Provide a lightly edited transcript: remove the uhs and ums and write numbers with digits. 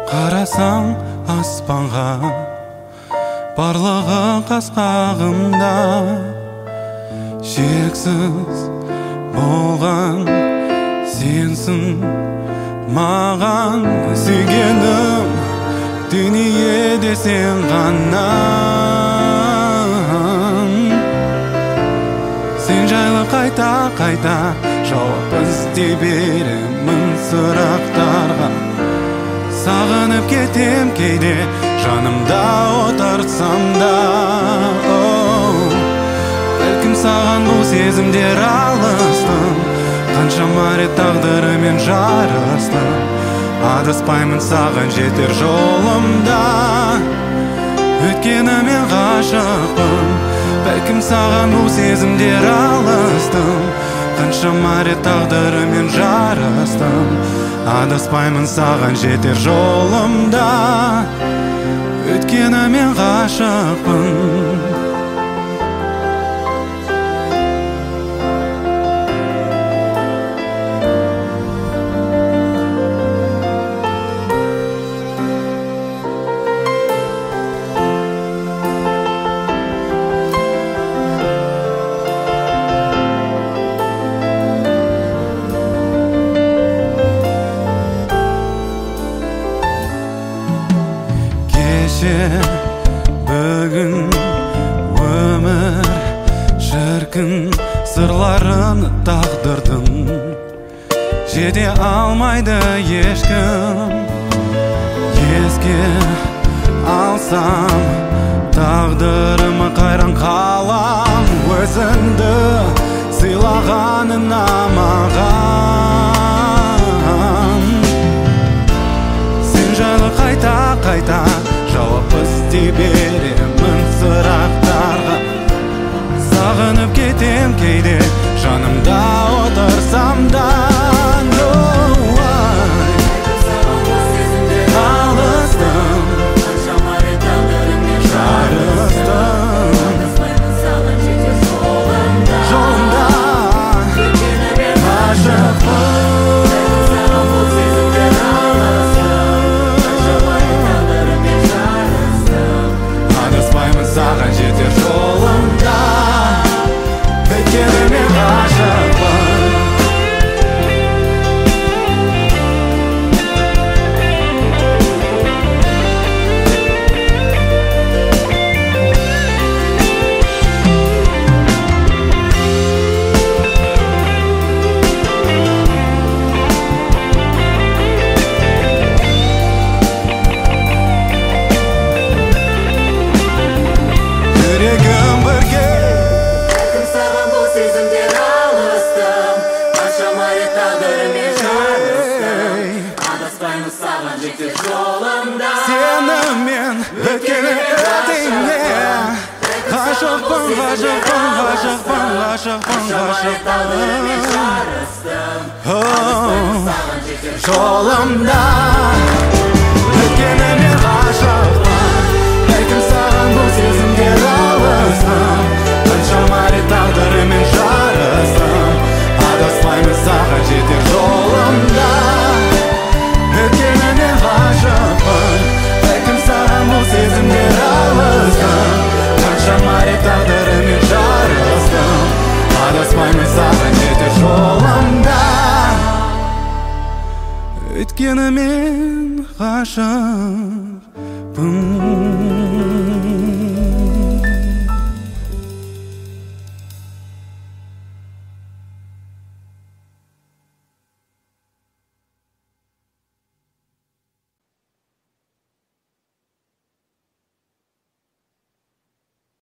Қарасаң аспанға, барлығы қас-қағымда, шексіз болған сенсің маған. Сүйгенім дүниеде сен ғана. Сен жайлы қайта-қайта жауап іздей беремін сұрақтарға. Сағынып кетем кейде жанымда отырсам да. Бәлкім саған бұл сезімдер алыстым, қаншама рет тағдырымен жарыстым. Адаспаймын саған жетер жолымда, өйткені мен ғашықпын. Бәлкім саған бұл сезімдер алыстым, қаншама рет тағдырымен жарыстым. Адаспаймын саған жетер жолымда, өйткені мен ғашықпын. Бүгін өмір шіркін сырларын тағдырдың, жете алмайды ешкім. Еске алсам тағдырыма қайран қалам, өзіңді сыйлағанына маған. Сен жайлы қайта-қайта жауап іздей беремін сұрақтарға. Сағынып кетем кейде жанымда отырсам да. Алыстым, қаншама рет тағдырымен жарыстым. Адаспаймын саған жетер жолымда, өйткені мен ғашықпын. Саған жетер жолымда, өйткені мен ғашықпын. Сенімен өткені өтіңе ғашықпын, ғашықпын, ғашықпын, ғашықпын, ғашықпын. Жолымда өткені мен ғашықпын, бәлкім саған бұл сезімдер алыстым. Қаншама рет тағдырымен жарыстым. Адаспаймын саған жетер жолымда, өткені мен ғашықпын. Бәлкім саған бұл сезімдер алыстым. Қаншама рет тағдырымен жарыстым. Адаспаймын саған жетер жолымда, өйткені мен ғашықпын.